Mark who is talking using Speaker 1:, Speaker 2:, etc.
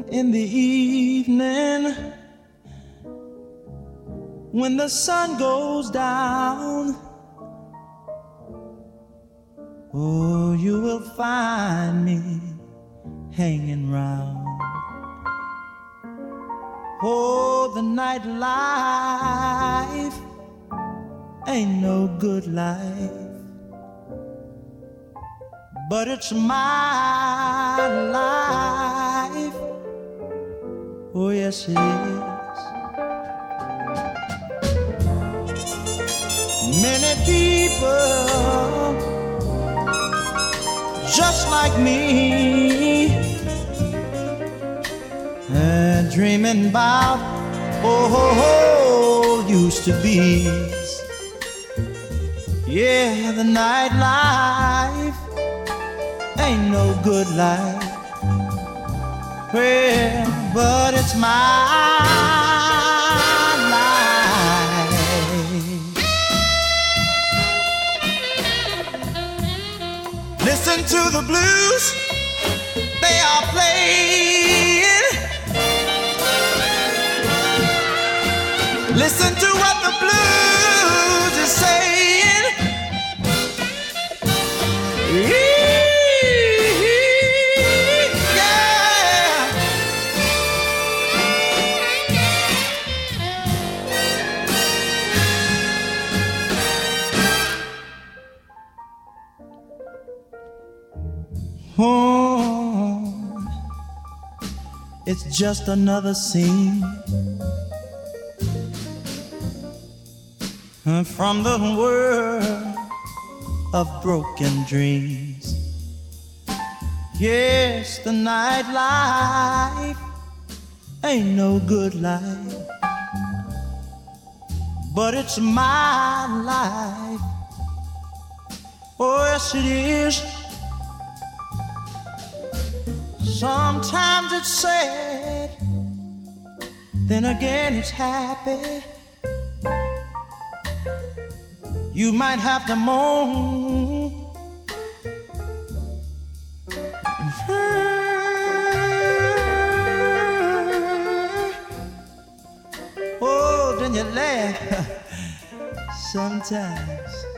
Speaker 1: in the evening, when the sun goes down, oh, you will find me hanging round. Oh, the nightlife ain't no good life, but it's my life. Oh, yes, it is. Many people just like me, dreaming about used to be. Yeah, the nightlife ain't no good life. Well, but it's my life. Listen to the blues, they are playing. Listen to what the blues is saying. Yeah. Oh, it's just another scene from the world of broken dreams. Yes, the nightlife ain't no good life, but it's my life. Oh, yes, it is. Sometimes it's sad, then again it's happy. You might have to moan. Oh, then you laugh sometimes.